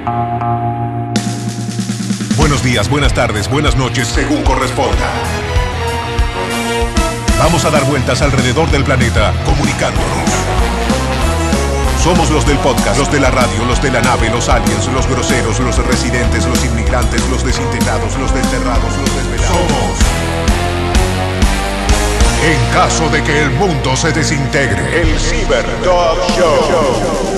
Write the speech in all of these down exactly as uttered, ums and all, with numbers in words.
Buenos días, buenas tardes, buenas noches, según corresponda. Vamos a dar vueltas alrededor del planeta, comunicándonos. Somos los del podcast, los de la radio, los de la nave, los aliens, los groseros, los residentes, los inmigrantes, los desintegrados, los desterrados, los desvelados. Somos. En caso de que el mundo se desintegre, el Cyber Talk Show.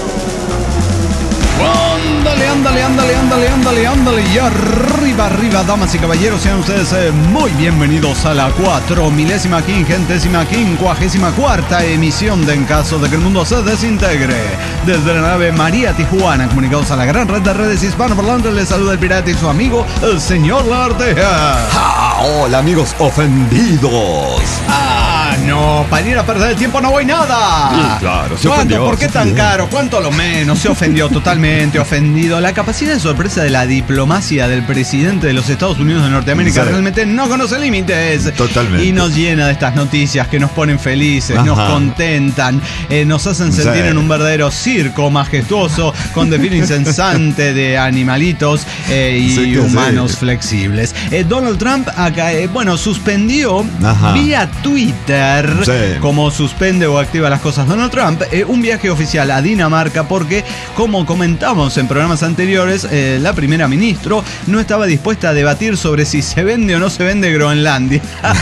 Ándale, ándale, ándale, ándale, ándale, ándale. Y arriba, arriba, damas y caballeros, sean ustedes eh, muy bienvenidos a la cuatro milésima, quingentésima, quincuagésima cuarta emisión de En Caso de que el Mundo se Desintegre. Desde la nave María Tijuana, comunicados a la gran red de redes hispanoparlantes, les saluda el pirata y su amigo, el señor Lartea. ¡Ah! Hola, amigos ofendidos. ¡Ah, no! Para ir a perder el tiempo no voy nada. Sí, claro, se ¿Cuánto? ofendió, ¿Por qué se tan ofendió. caro? ¿Cuánto lo menos? Se ofendió, totalmente ofendido. La capacidad de sorpresa de la diplomacia del presidente de los Estados Unidos de Norteamérica Sí. realmente no conoce límites. Totalmente. Y nos llena de estas noticias que nos ponen felices, Ajá. nos contentan, eh, nos hacen sentir Sí. en un verdadero circo majestuoso con desfile incesante de animalitos eh, y Sí que humanos sí. flexibles. Eh, Donald Trump acá, eh, bueno, suspendió Ajá. vía Twitter, Sí. como suspende o activa las cosas Donald Trump, eh, un viaje oficial a Dinamarca porque, como comentamos en programas anteriores, eh, la primera ministro no estaba dispuesta a debatir sobre si se vende o no se vende Groenlandia.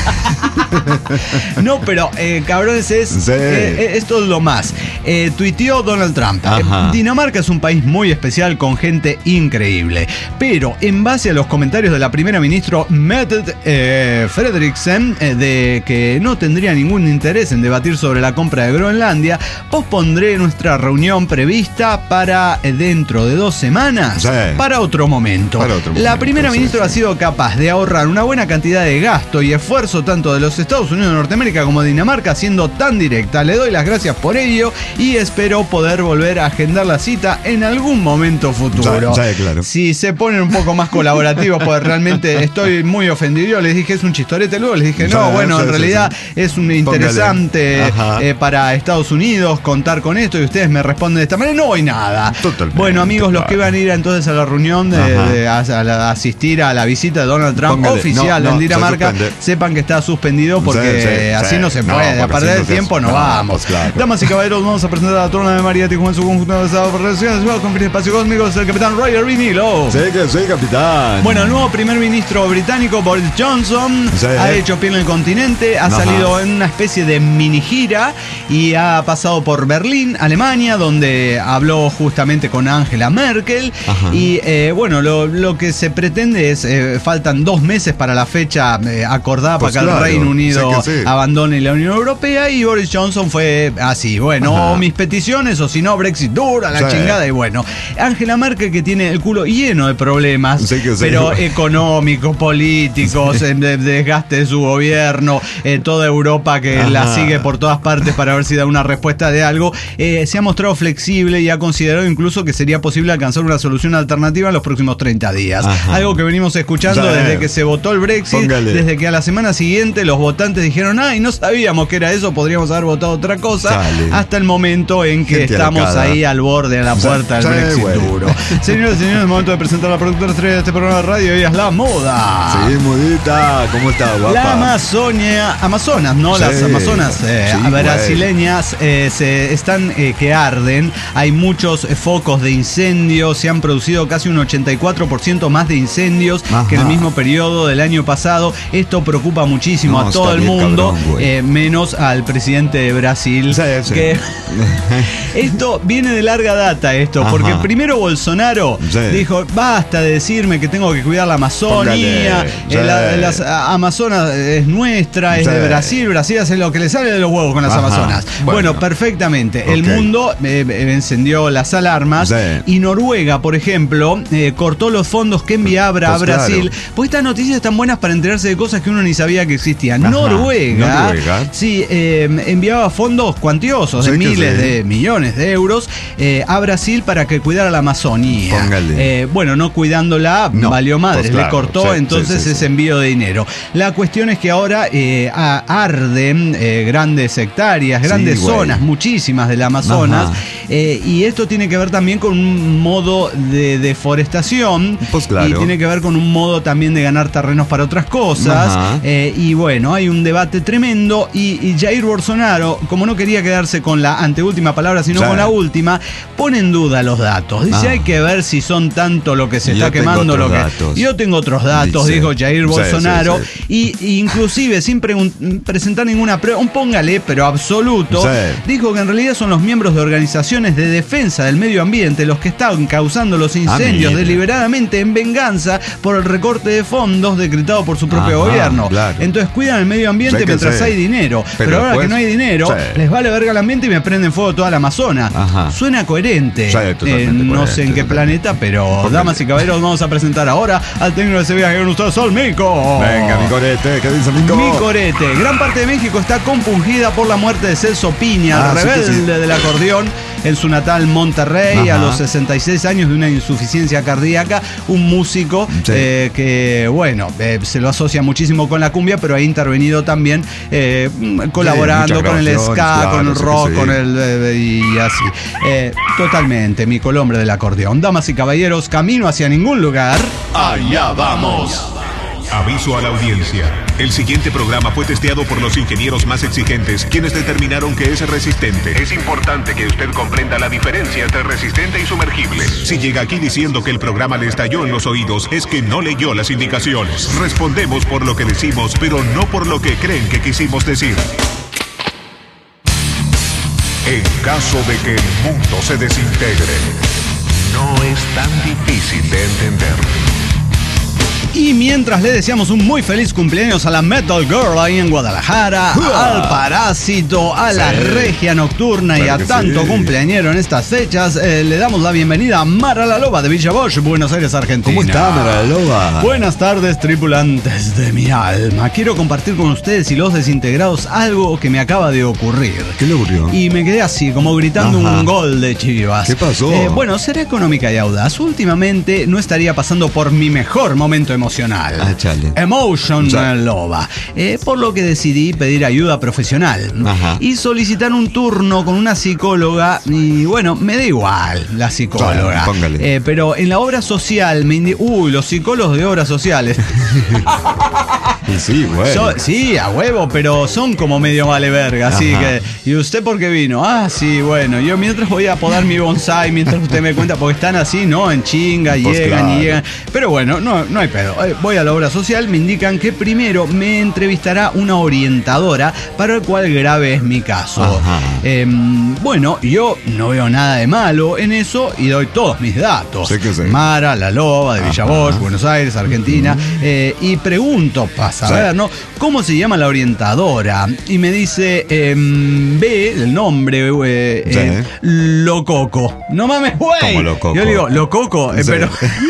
No, pero eh, cabrones, es, Sí. eh, esto es lo más. Eh, tuiteó Donald Trump. Eh, Ajá. Dinamarca es un país muy especial con gente increíble. Pero en base a los comentarios de la primera ministra Mette eh, Frederiksen eh, de que no tendría ningún interés en debatir sobre la compra de Groenlandia, pospondré nuestra reunión prevista para eh, dentro de dos semanas, Sí. para otro momento. Para otro la momento, primera sí, ministra sí. ha sido capaz de ahorrar una buena cantidad de gasto y esfuerzo tanto de los Estados Unidos de Norteamérica como de Dinamarca, siendo tan directa. Le doy las gracias por ello y espero poder volver a agendar la cita en algún momento futuro. Ya, ya, claro. Si se ponen un poco más colaborativos, pues realmente estoy muy ofendido. Yo les dije es un chistorete, luego les dije no, Ya, bueno, sí, en sí, realidad sí. es un interesante Ajá. eh, para Estados Unidos contar con esto y ustedes me responden de esta manera. No hay nada. Totalmente, Bueno, amigos, los claro. que van a ir entonces a la reunión de, Ajá. de- a, a la- asistir a la visita de Donald Trump Póngale, oficial no, no, en se Dinamarca, suspende. sepan que está suspendido porque Sí, sí, así sí. no se No, puede. a porque perder así el no se- tiempo no, no, vamos. pues claro. Damas y caballeros, vamos a presentar a la trona de María Tijuana en su conjunto de Estado por relaciones con el espacio cósmico, es el capitán Roger Vinilo. Sí que soy capitán. Bueno, el nuevo primer ministro británico Boris Johnson Sí. ha hecho pie en el continente, ha Ajá. salido en una especie de mini gira y ha pasado por Berlín, Alemania, donde habló justamente con Angela Merkel. Ajá. Y eh, bueno, lo, lo que se pretende es, eh, faltan dos meses para la fecha eh, acordada Pues para que claro, el Reino Unido sí que sí. abandone la Unión Europea, y Boris Johnson fue así, bueno, Ajá. o mis peticiones o si no, Brexit dura, la Sí. chingada, y bueno. Angela Merkel, que tiene el culo lleno de problemas, Sí que sí. pero económicos, políticos, eh, de, de desgaste de su gobierno, eh, toda Europa que Ajá. la sigue por todas partes para ver si da una respuesta de algo, eh, se ha mostrado flexible y ha considerado incluso que sería posible alcanzar una solución alternativa en los próximos treinta días. Ajá. Algo que venimos escuchando Sí. desde que se votó el Brexit, Póngale. desde que a la semana siguiente los votantes dijeron, ay, no sabíamos que era eso, podríamos haber votado otra cosa, Sale. hasta el momento en que Gente estamos alocada. ahí al borde de la Sí, puerta del sí, Brexit güey. duro. Señores y señores, es momento de presentar a la productora estrella de este programa de radio. Ella es la moda. Sí, mudita. ¿Cómo está, guapa? La Amazonia, Amazonas, ¿no? Sí. Las Amazonas eh, Sí, brasileñas eh, se están eh, que arden. Hay muchos eh, focos de incendios. Se han producido casi un ochenta y cuatro por ciento más de incendios Ajá. que en el mismo periodo del año pasado. Esto preocupa muchísimo No, a todo está el bien mundo, cabrón, güey. eh, menos al presidente de Brasil. Sí, sí. Que esto viene de larga data, esto, Ajá. porque primero Bolsonaro Sí. dijo, basta de decirme que tengo que cuidar la Amazonía, Póngale, eh, la- sí. las a- Amazonas es nuestra, es Sí. de Brasil, Brasil hace lo que le sale de los huevos con las Ajá. Amazonas. Bueno, Bueno. perfectamente. El Ok. mundo eh, eh, encendió las alarmas Sí. y Noruega, por ejemplo, eh, cortó los fondos que enviaba a Pues Brasil. claro. Pues estas noticias están buenas para enterarse de cosas que uno ni sabía que existían. Ajá. Noruega, Noruega. sí, eh, enviaba fondos cuantiosos de Sí que miles sí. de millones de euros eh, a Brasil para que cuidara la Amazonía. Póngale. Eh, bueno, no cuidándola, No, valió madres, pues claro, le cortó sí, entonces sí, sí, ese sí. envío de dinero. La cuestión es que ahora eh, a- verde, eh, grandes hectáreas, grandes sí, zonas, muchísimas del Amazonas, eh, y esto tiene que ver también con un modo de deforestación, pues claro. y tiene que ver con un modo también de ganar terrenos para otras cosas, eh, y bueno, hay un debate tremendo, y, y Jair Bolsonaro, como no quería quedarse con la anteúltima palabra, sino sí. con la última, pone en duda los datos. Dice, ah. hay que ver si son tanto lo que se Yo está quemando, lo que... Datos. Yo tengo otros datos, Dice. dijo Jair Sí, Bolsonaro, sí, sí. y inclusive sin pregun- presentar ninguna prueba, un póngale, pero absoluto, Sí. dijo que en realidad son los miembros de organizaciones de defensa del medio ambiente los que están causando los incendios ah, deliberadamente en venganza por el recorte de fondos decretado por su propio Ajá, gobierno. claro. Entonces cuidan el medio ambiente Sí que mientras sí. hay dinero, pero, Pero ahora después, que no hay dinero, sí. les vale verga el ambiente y me prenden fuego toda la Amazonas. Ajá. Suena coherente. Sí, totalmente Eh, no coherente, sé en qué totalmente. planeta, pero Porque- damas y caballeros, vamos a presentar ahora al técnico de ese viaje con ustedes, Sol Mico. Venga, mi corete, ¿qué dice Mico? Mi corete. Gran parte de México está compungida por la muerte de Celso Piña, Ah, sí que rebelde sí. del acordeón, en su natal Monterrey. Ajá. A los sesenta y seis años de una insuficiencia cardíaca, un músico Sí. eh, que, bueno, eh, se lo asocia muchísimo con la cumbia, pero ha intervenido también eh, colaborando muchas con el grabaciones, ska, claro, con el sí que rock, sí. con el... eh, y así. Eh, totalmente, Mico, el hombre del acordeón. Damas y caballeros, camino hacia ningún lugar. Allá vamos. Aviso a la audiencia. El siguiente programa fue testeado por los ingenieros más exigentes, quienes determinaron que es resistente. Es importante que usted comprenda la diferencia entre resistente y sumergible. Si llega aquí diciendo que el programa le estalló en los oídos, es que no leyó las indicaciones. Respondemos por lo que decimos, pero no por lo que creen que quisimos decir. En caso de que el mundo se desintegre, no es tan difícil de entender. Y mientras le deseamos un muy feliz cumpleaños a la Metal Girl ahí en Guadalajara, al Parásito, a la Sí. Regia Nocturna y Claro a que tanto sí. cumpleañero en estas fechas, eh, le damos la bienvenida a Mara la Loba de Villa Bosch, Buenos Aires, Argentina. ¿Cómo está, Mara la Loba? Buenas tardes, tripulantes de mi alma. Quiero compartir con ustedes y los desintegrados algo que me acaba de ocurrir. ¿Qué le ocurrió? Y me quedé así, como gritando Ajá. un gol de Chivas. ¿Qué pasó? Eh, bueno, será económica y audaz. Últimamente no estaría pasando por mi mejor momento emocional. Ah, chale. Emotion Ya. Loba. Eh, por lo que decidí pedir ayuda profesional. Ajá. Y solicitar un turno con una psicóloga. Y bueno, me da igual la psicóloga. Claro, póngale. Eh, pero en la obra social me indi- Uy, los psicólogos de obras sociales. Y sí, bueno. So- sí, a huevo, pero son como medio vale verga, así Ajá. que... ¿Y usted por qué vino? Ah, sí, bueno, yo mientras voy a podar mi bonsai, mientras usted me cuenta, porque están así, ¿no? En chinga, Pues llegan claro. y llegan. Pero bueno, no, no hay pedo. Eh, Voy a la obra social, me indican que primero me entrevistará una orientadora para el cual grave es mi caso. Ajá. Eh, bueno, yo no veo nada de malo en eso y doy todos mis datos. Sí que sí. Mara, la Loba, de Villa Ajá. Bosch, Buenos Aires, Argentina. eh, y pregunto, para saber, Sí. ¿no? ¿Cómo se llama la orientadora? Y me dice, em, ve el nombre, eh, Sí. eh, Lococo. No mames, güey. ¿Cómo Lococo? Yo digo, Lococo, eh, Sí. pero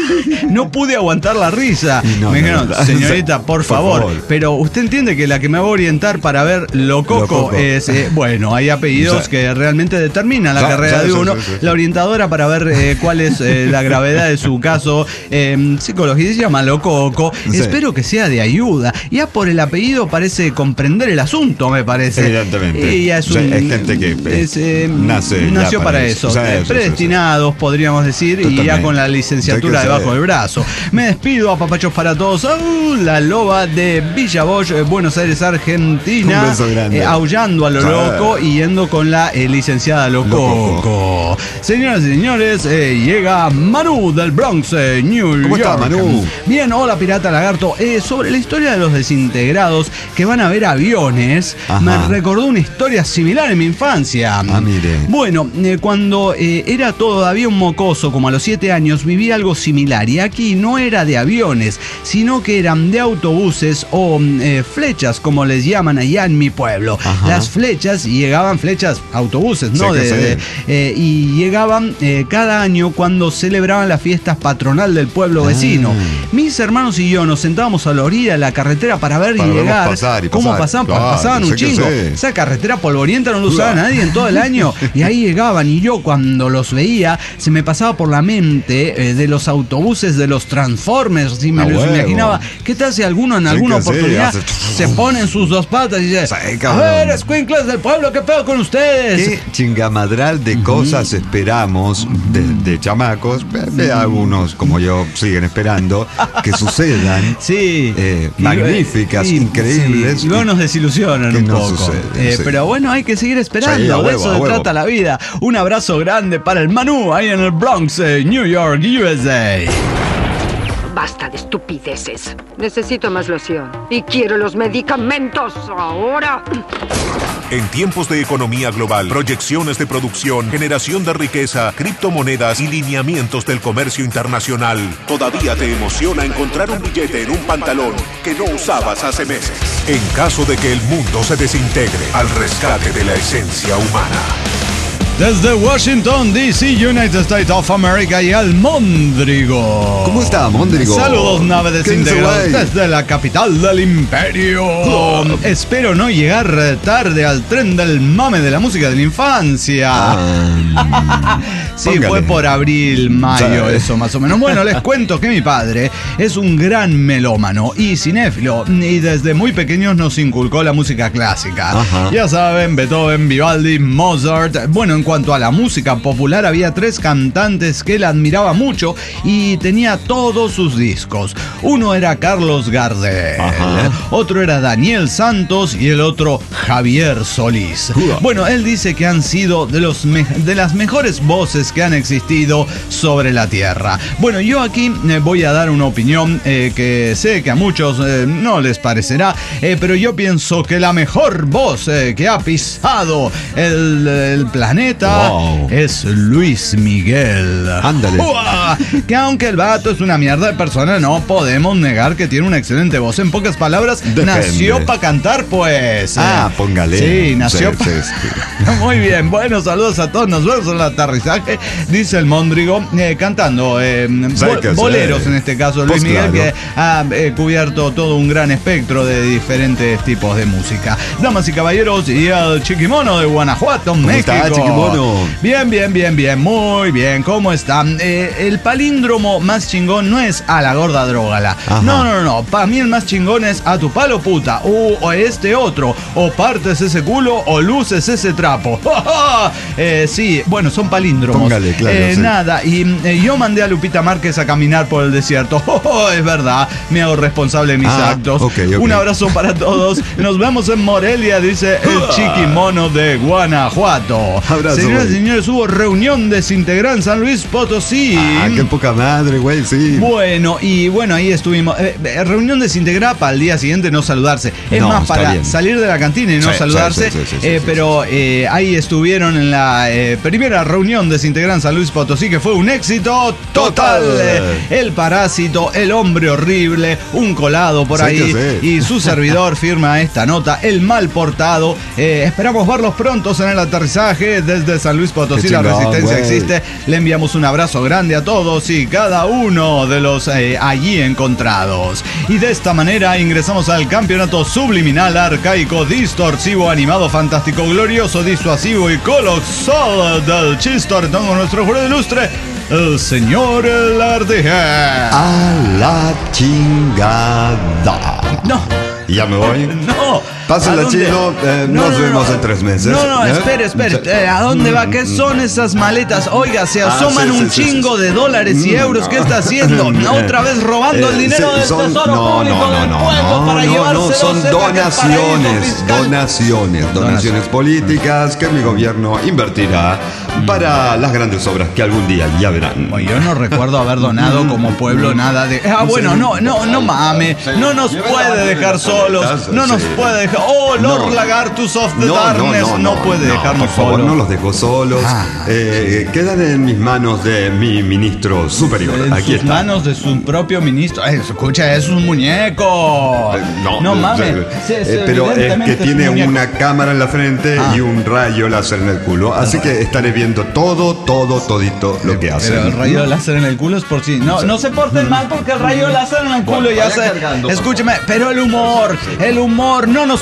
no pude aguantar la risa. Y no, me no, dijeron, no, no. señorita, por, Por favor, favor. pero usted entiende que la que me va a orientar para ver Lococo, Lococo. es, eh, bueno, hay apellidos Sí. que realmente determinan la Sí, carrera sí, de sí, uno. sí, sí, sí. La orientadora para ver eh, cuál es eh, la gravedad de su caso, eh, psicología, se llama Lococo. Sí. Espero que sea de ayuda. Ya por el apellido parece comprender el asunto, me parece. Evidentemente. Ella es Sí, un, hay gente que, eh, es, eh, nace ya nació para para eso. eso. Sí, Eh, sí, sí, predestinados, podríamos decir, y ya Totalmente. con la licenciatura Sí que debajo sí. del brazo. Me despido a papachos para todos. ¡Au! La Loba de Villa Bosch, eh, Buenos Aires, Argentina. Un beso grande. Eh, aullando a lo Sí. loco y yendo con la eh, licenciada Lococo. Lococo. Señoras y señores, eh, llega Manu del Bronx, eh, New York. ¿Cómo está, Manu? Bien, hola Pirata Lagarto. Eh, sobre la historia de los desintegrados que van a ver aviones, Ajá. me recordó una historia similar en mi infancia. Ah, mire. Bueno, eh, cuando eh, era todavía un mocoso, como a los siete años, viví algo similar. Y aquí no era de aviones, sino que eran de autobuses o eh, flechas, como les llaman allá en mi pueblo. Ajá. Las flechas, y llegaban flechas, autobuses, ¿no? Sí que De- sí. de- eh, y llegaban eh, cada año cuando celebraban las fiestas patronal del pueblo Ah. vecino. Mis hermanos y yo nos sentábamos a la orilla de la carretera para ver Para y verlos llegar. pasar y ¿Cómo pasar. pasaban? Claro, pasaban un sé que chingo. sí. Esa carretera polvorienta no lo usaba Claro. nadie en todo el año. Y ahí llegaban. Y yo cuando los veía, se me pasaba por la mente eh, de los autobuses de los Transformers. Y me A los huevo. imaginaba. ¿Qué tal si alguno en Sí, alguna que sí, oportunidad hace- se pone en sus dos patas y dice: Sí, a cabrón. ver, escuincles del pueblo, ¿qué pedo con ustedes? ¿Qué chingamadral de cosas esperamos de, de chamacos? Ve- ve a algunos como yo siguen esperando que sucedan. Sí. Eh, Y- magníficas, sí, increíbles. sí. Y luego nos desilusionan que un no poco. suceden, Eh, sí. Pero bueno, hay que seguir esperando. Sí, a de huevo, eso a se huevo. trata la vida. Un abrazo grande para el Manu ahí en el Bronx, eh, New York, U S A. Basta de estupideces. Necesito más loción. Y quiero los medicamentos ahora. En tiempos de economía global, proyecciones de producción, generación de riqueza, criptomonedas y lineamientos del comercio internacional, ¿todavía te emociona encontrar un billete en un pantalón que no usabas hace meses? En caso de que el mundo se desintegre, al rescate de la esencia humana. Desde Washington, D C, United States of America y al Móndrigo. ¿Cómo está, Móndrigo? Saludos, nave ¿Qué dice, desintegrada güey? desde la capital del imperio. Espero no llegar tarde al tren del mame de la música de la infancia. Ah, Sí, póngale. fue por abril, mayo, Sí. eso más o menos. Bueno, les cuento que mi padre es un gran melómano y cinéfilo y desde muy pequeños nos inculcó la música clásica. Ajá. Ya saben, Beethoven, Vivaldi, Mozart. Bueno, en cuanto a la música popular, había tres cantantes que él admiraba mucho y tenía todos sus discos. Uno era Carlos Gardel, Ajá. otro era Daniel Santos y el otro Javier Solís. Uah. Bueno, él dice que han sido de, los me- de las mejores voces que han existido sobre la tierra. Bueno, yo aquí eh, voy a dar una opinión eh, que sé que a muchos eh, no les parecerá, eh, pero yo pienso que la mejor voz eh, que ha pisado el, el planeta Wow. es Luis Miguel. Ándale. ¡Uah! Que aunque el vato es una mierda de persona, no podemos negar que tiene una excelente voz. En pocas palabras, Depende. nació para cantar, pues. Ah, Eh, póngale. Sí, nació Sí, pa- sí, sí. Muy bien, bueno, saludos a todos. Nos vemos en el aterrizaje, dice el Móndrigo, eh, cantando eh, bo- que sí. boleros en este caso. Luis Pues Miguel, claro. que ha eh, cubierto todo un gran espectro de diferentes tipos de música. Damas y caballeros, y el Chiquimono de Guanajuato, México. está, Chiquimono? Bien, bien, bien, bien, muy bien. ¿Cómo están? Eh, el palíndromo más chingón no es a la gorda drógala. Ajá. No, no, no, no. Para mí el más chingón es a tu palo puta. O, o este otro. O partes ese culo o luces ese trapo. eh, sí, bueno, son palíndromos. Póngale, claro, Eh, sí. Nada, y eh, yo mandé a Lupita Márquez a caminar por el desierto. Es verdad, me hago responsable de mis Ah, actos. ok, ok. Un abrazo para todos. Nos vemos en Morelia, dice el Chiquimono de Guanajuato. Abrazo, Señoras y güey. señores, hubo reunión desintegrada en San Luis Potosí. Ah, qué poca madre, güey, sí. Bueno, y bueno, ahí estuvimos. Eh, eh, reunión desintegrada para el día siguiente no saludarse. Es No, más, está para bien. salir de la cantina y no Sí, saludarse. sí, sí, sí, sí, eh, sí, pero eh, ahí estuvieron en la eh, primera reunión desintegrada en San Luis Potosí, que fue un éxito total. Total. Eh, el parásito, el hombre horrible, un colado por Sí, ahí. que sí. Y su servidor firma esta nota, el mal portado. Eh, esperamos verlos prontos en el aterrizaje desde San Luis Potosí. Qué La chingón, resistencia güey. existe. Le enviamos un abrazo grande a todos y cada uno de los eh, allí encontrados. Y de esta manera ingresamos al campeonato subliminal, arcaico, distorsivo, animado, fantástico, glorioso, disuasivo y colosal del chistorretón con nuestro jurado ilustre, el señor Lardije. A la chingada. No. ¿Y ya me voy? No. Pásenla, ¿A dónde? chino. Eh, nos vemos en tres meses. No, no, ¿Eh? espere, espere. Eh, ¿A dónde va? ¿Qué son esas maletas? Oiga, se Ah, asoman sí, un sí, sí, chingo sí. de dólares y Mm, euros. ¿Qué no. está haciendo? ¿Otra vez robando el Eh, dinero sí, del son- tesoro no, público no, no, del no, pueblo no, para no, llevárselo? no, son Sepa que es paraíso donaciones, fiscal. donaciones, donaciones políticas que mi gobierno invertirá para las grandes obras que algún día ya verán. Oye, yo no recuerdo haber donado como pueblo nada de... Ah, bueno, no, no, no mames. No nos puede dejar solos. No nos puede dejar... Oh, Lord No. Lagartus of the Darkness. No puede dejarnos por favor, solos. no los dejo solos. Ah. Eh, quedan en mis manos de mi ministro superior. En Aquí sus está. manos de su propio ministro. Ay, escucha, es un muñeco. Eh, No, no eh, mames. eh, Sí, sí, eh, pero es evidentemente que es un tiene muñeco. una cámara en la frente Ah. y un rayo láser en el culo. Así que estaré viendo todo, todo, todito lo que hacen. Pero el rayo láser en el culo es por sí. No, no se porten mal porque el rayo láser en el culo ya se. Escúcheme, pero el humor, el humor no nos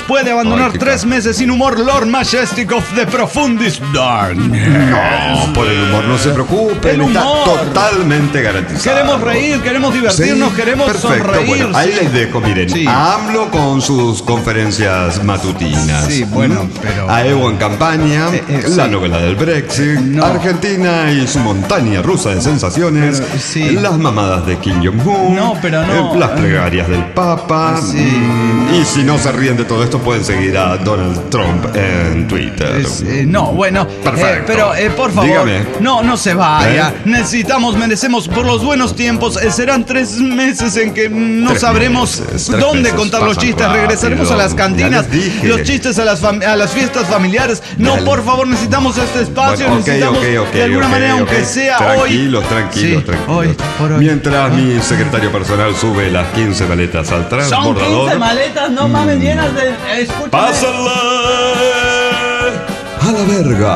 puede abandonar Ay, tres meses sin humor, Lord Majestic of the Profundis Dark. No, por el humor no se preocupen, El está humor. totalmente garantizado. Queremos reír, queremos divertirnos, Sí, queremos perfecto. sonreír. Bueno, ahí sí. les dejo, miren, Sí. a AMLO con sus conferencias matutinas. Sí, bueno, ¿Mm? pero- A Evo en campaña, Eh, eh, la sí. novela del Brexit, No. Argentina y su montaña rusa de sensaciones, Pero, sí. las mamadas de Kim Jong-un, No, pero no. eh, las plegarias del Papa. Sí. mm, Y si no se ríen de todo esto, pueden seguir a Donald Trump en Twitter. Es, eh, no, bueno, Perfecto. eh, pero eh, por favor, Dígame. no, no se vaya. ¿Eh? Necesitamos, merecemos por los buenos tiempos. eh, serán tres meses en que no Tres sabremos meses, tres dónde meses contar los pasan chistes. rápido. Regresaremos a las Ya cantinas, les dije. los chistes a las, fam- a las fiestas familiares. No, Dale. por favor, necesitamos este espacio. Bueno, ok, necesitamos ok, ok, de alguna ok, manera, ok. aunque sea Tranquilos, hoy. tranquilos, Sí, tranquilos. hoy, por hoy. Mientras mi secretario personal sube las quince maletas al Son transbordador. quince maletas, no mames, llenas de. Escúchame. ¡Pásala! A la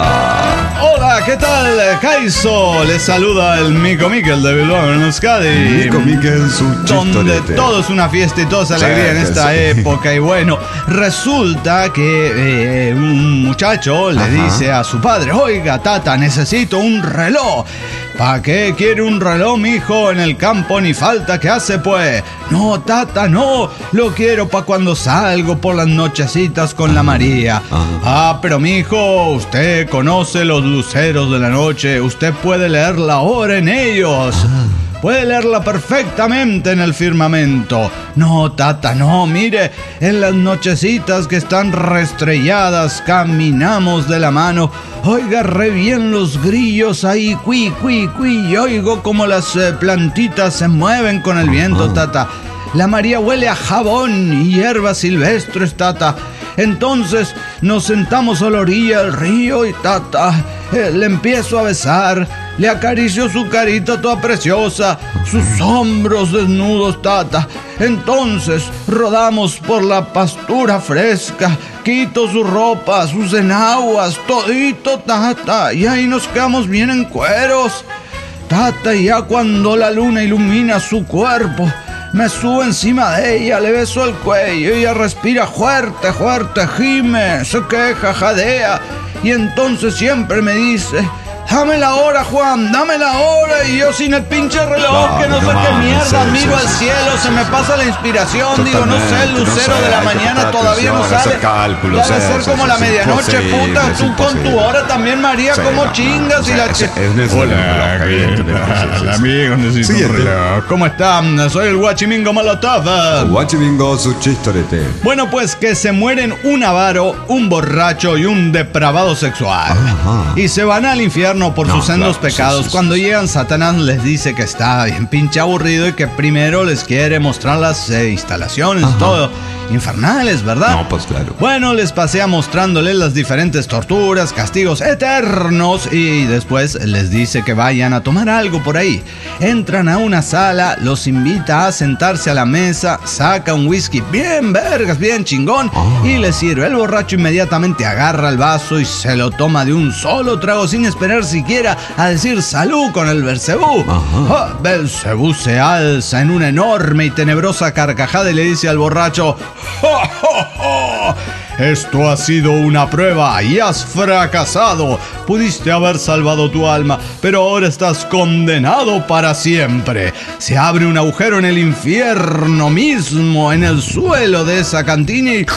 verga. Hola, ¿qué tal? Kaiso, les saluda el Mico Miquel de Bilbao en Euskadi. Nico Miquel, su Donde chistorete. todo es una fiesta y todo es alegría Sí, en que esta sí. época. Y bueno, resulta que eh, un muchacho le Ajá. dice a su padre: oiga, tata, necesito un reloj. ¿Para qué quiere un reloj, mijo? En el campo ni falta que hace, pues. No, tata, no. Lo quiero para cuando salgo por las nochecitas con la María. Ajá. Ah, pero mijo, usted conoce los luceros de la noche. Usted puede leer la hora en ellos. Puede leerla perfectamente en el firmamento. No, tata, no, mire, en las nochecitas que están restrelladas caminamos de la mano. Oiga, re bien los grillos ahí, cuí, cuí, cuí. Y oigo como las eh, plantitas se mueven con el viento, tata. La María huele a jabón y hierbas silvestres, tata. Entonces nos sentamos a la orilla del río y tata, eh, le empiezo a besar, le acaricio su carita toda preciosa, sus hombros desnudos, tata. Entonces rodamos por la pastura fresca, quito su ropa, sus enaguas, todito, tata, y ahí nos quedamos bien en cueros. Tata, y ya cuando la luna ilumina su cuerpo, me subo encima de ella, le beso el cuello, ella respira fuerte, fuerte, gime, se queja, jadea, y entonces siempre me dice: dame la hora, Juan, dame la hora. Y yo sin el pinche reloj, No, que no sé no qué mames, mierda, sí, miro sí, al sí, cielo, sí, se sí, me sí. pasa la inspiración. Digo, no sé, el Totalmente, no lucero sé, de la hay que mañana prestar todavía no atención, sale. hacer cálculos, Debe sí, ser sí, como sí, la sí, medianoche, imposible, puta. es Tú con tu imposible. hora también, María, Sí, como no, chingas. no, y la es- chi- es necesario un reloj, evidentemente, sí, sí, sí. amigo, necesito Siguiente. un reloj. ¿Cómo están? Soy el Guachimingo Molotov. Guachimingo, su chistorete. Bueno, pues que se mueren un avaro, un borracho y un depravado sexual. Ajá. Y se van al infierno por No, sus sendos claro, sí, pecados. sí, sí, Cuando sí. llegan, Satanás les dice que está bien pinche aburrido y que primero les quiere mostrar las eh, instalaciones, Ajá. todo infernales, ¿verdad? No, pues claro. Bueno, les pasea mostrándoles las diferentes torturas, castigos eternos y después les dice que vayan a tomar algo por ahí. Entran a una sala, los invita a sentarse a la mesa, saca un whisky bien vergas, bien chingón Ah. y les sirve. El borracho inmediatamente agarra el vaso y se lo toma de un solo trago sin esperar siquiera a decir salud con el Belcebú. Ajá. Ah, Belcebú se alza en una enorme y tenebrosa carcajada y le dice al borracho: ¡Ja, ja, ja! Esto ha sido una prueba y has fracasado. Pudiste haber salvado tu alma, pero ahora estás condenado para siempre. Se abre un agujero en el infierno mismo, en el suelo de esa cantina y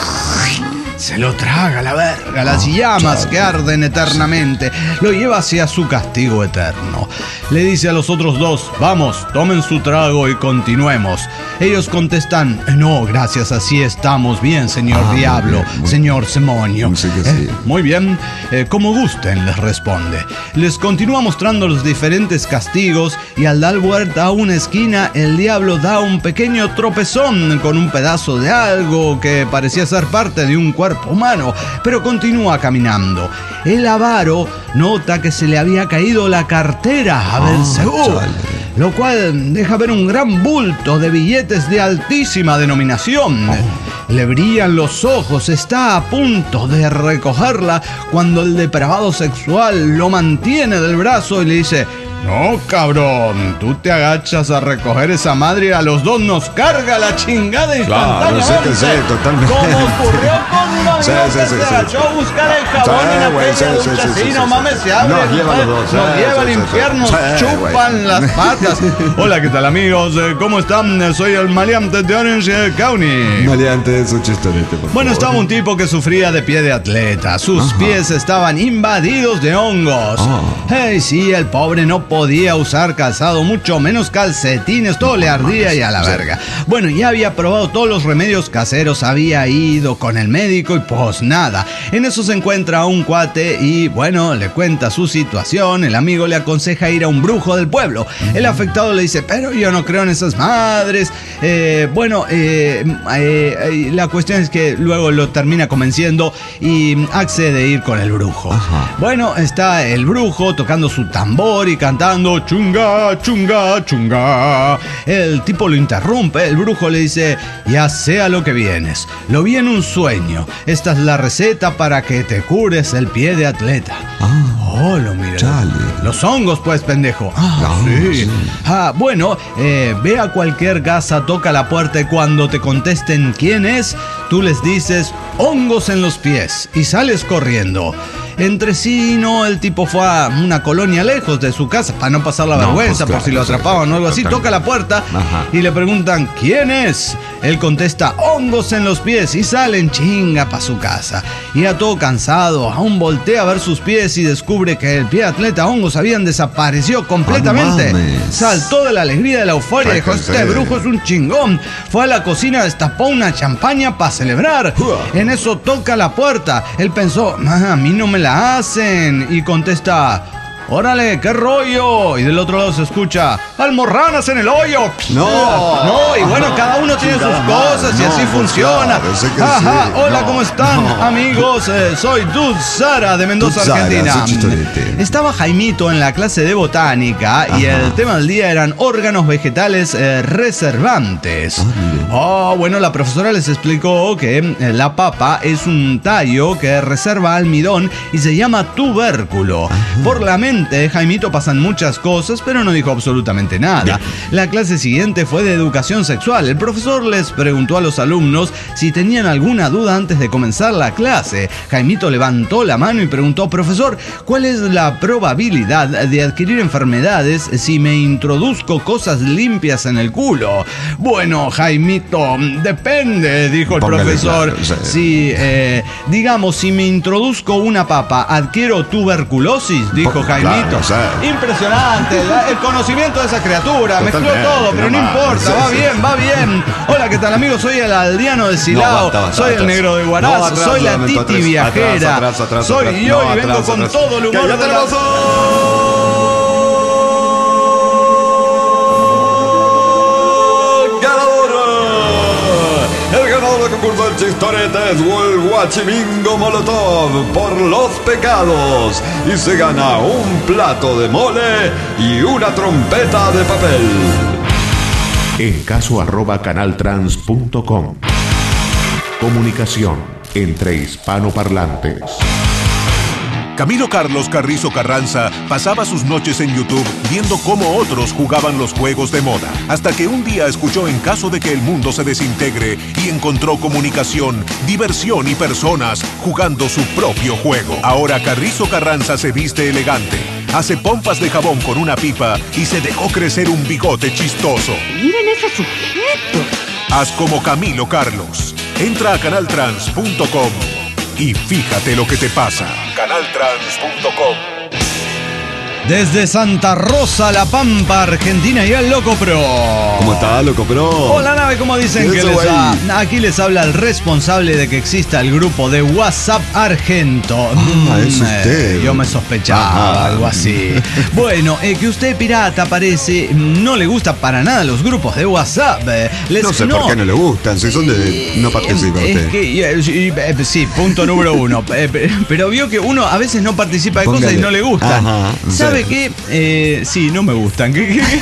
se lo traga la verga, las llamas que arden eternamente. Lo lleva hacia su castigo eterno. Le dice a los otros dos: vamos, tomen su trago y continuemos. Ellos contestan: no, gracias, así estamos bien, señor Ah, diablo, muy bien, muy señor demonio. Sí que sí. Eh, muy bien, eh, como gusten, les responde. Les continúa mostrando los diferentes castigos y al dar vuelta a una esquina, el diablo da un pequeño tropezón con un pedazo de algo que parecía ser parte de un cuerpo humano, pero continúa caminando. El avaro nota que se le había caído la cartera a Belcebú, chale. lo cual deja ver un gran bulto de billetes de altísima denominación. Le brillan los ojos, está a punto de recogerla cuando el depravado sexual lo mantiene del brazo y le dice: No, cabrón, tú te agachas a recoger esa madre y a los dos nos carga la chingada instantáneamente. Claro, sí que sí, totalmente. Como ocurrió con un amigo Sí, sí, que sí, se sí. agachó a buscar el jabón Sí, en güey, aquella sí, sí, ducha. sí, Sí, sí, no sí, mames, sí. se abre. Nos lleva los dos, Nos sí, lleva sí, al sí, sí. infierno, Sí, chupan güey. las patas. Hola, ¿qué tal, amigos? Eh, ¿Cómo están? Soy el maleante de Orange County. Maleante de su chistorete, por Bueno, favor. estaba un tipo que sufría de pie de atleta. Sus Ajá. pies estaban invadidos de hongos. Ah. Hey, sí, el pobre no podía usar calzado, mucho menos calcetines. Todo le ardía y a la verga. Bueno, ya había probado todos los remedios caseros, había ido con el médico y pues nada. En eso se encuentra un cuate y bueno, le cuenta su situación. El amigo le aconseja ir a un brujo del pueblo. El afectado le dice, pero yo no creo en esas madres. Eh, bueno, eh, eh, eh, la cuestión es que luego lo termina convenciendo y accede a ir con el brujo. Ajá. Bueno, está el brujo tocando su tambor y cantando chunga, chunga, chunga. El tipo lo interrumpe, el brujo le dice, ya sé a lo que vienes, lo vi en un sueño, esta es la receta para que te cures el pie de atleta. Ah. Oh, lo mira. Chale. Los hongos, pues, pendejo. Ah, Ah, sí. sí. Ah, bueno, eh, ve a cualquier casa, toca la puerta y cuando te contesten quién es, tú les dices hongos en los pies y sales corriendo. Entre sí, no, el tipo fue a una colonia lejos de su casa para no pasar la No, vergüenza pues, por si lo claro, sí, atrapaban o algo así. total. Toca la puerta Ajá. y le preguntan ¿quién es? Él contesta hongos en los pies y salen chinga para su casa. Y a todo cansado, aún voltea a ver sus pies y descubre que el pie atleta hongos habían desaparecido completamente. Ah, no mames. Saltó de la alegría de la euforia y dijo, Fíjense. este brujo es un chingón. Fue a la cocina, destapó una champaña para celebrar. En eso toca la puerta. Él pensó, "Ah, a mí no me la hacen. Y contesta, órale, qué rollo. Y del otro lado se escucha, almorranas en el hoyo. No. No, y bueno, cada uno tiene sus Chingada cosas madre. y así No, pues funciona. claro, sé que Ajá, sí. hola, No, ¿cómo están, no. amigos? Eh, soy Dud Sara de Mendoza, Dud Sara, Argentina. su chistorete. Estaba Jaimito en la clase de botánica y Ajá. el tema del día eran órganos vegetales eh, reservantes. Ah, mire. Oh, bueno, la profesora les explicó que eh, la papa es un tallo que reserva almidón y se llama tubérculo. Por la mente de Jaimito pasan muchas cosas, pero no dijo absolutamente nada. La clase siguiente fue de educación sexual. El profesor les preguntó a los alumnos si tenían alguna duda antes de comenzar la clase. Jaimito levantó la mano y preguntó, profesor, ¿cuál es la probabilidad de adquirir enfermedades si me introduzco cosas limpias en el culo? Bueno, Jaimito, depende, dijo el Póngale profesor. claro, sí. Si, eh, digamos, si me introduzco una papa, ¿adquiero tuberculosis? Dijo Pues, Jaimito. claro, o sea. Impresionante, la- el conocimiento de esa criatura. Mezcló Totalmente, todo, pero no no importa, mames, va sí, bien, sí. va bien. Hola, ¿qué tal, amigos? Soy el aldeano de Silao, No, basta, basta, soy basta. el negro de Huaraz, No, atrás, soy la lamento, Titi atrás, viajera. atrás, atrás, atrás, soy atrás. yo No, y vengo atrás, con atrás. todo el humor ¡Cállate de el la... El ganador del concurso del chistorete es el Guachimingo Molotov por los pecados y se gana un plato de mole y una trompeta de papel. En caso arroba canaltrans punto com. Comunicación entre hispanoparlantes. Camilo Carlos Carrizo Carranza pasaba sus noches en YouTube viendo cómo otros jugaban los juegos de moda, hasta que un día escuchó En caso de que el mundo se desintegre y encontró comunicación, diversión y personas jugando su propio juego. Ahora Carrizo Carranza se viste elegante, hace pompas de jabón con una pipa y se dejó crecer un bigote chistoso. Miren ese sujeto. Haz como Camilo Carlos. Entra a canaltrans punto com y fíjate lo que te pasa. canaltrans punto com. Desde Santa Rosa, La Pampa, Argentina y el Loco Pro. ¿Cómo está, loco, pero? Hola, nave, ¿cómo dicen Eso, que les güey. va? Aquí les habla el responsable de que exista el grupo de WhatsApp Argento. Ah, es Mm, usted. eh, Yo me sospechaba, Ajá. algo así. Bueno, eh, que usted, pirata, parece, no le gusta para nada los grupos de WhatsApp. eh, les- No sé por qué no le gustan, si son de... No participa Es usted. que, eh, sí, eh, sí, punto número uno. Eh, pe- Pero vio que uno a veces no participa de cosas y Póngale. no le gustan. Ajá, sí. ¿Sabe ¿Sabe qué? Eh, sí, no me gustan.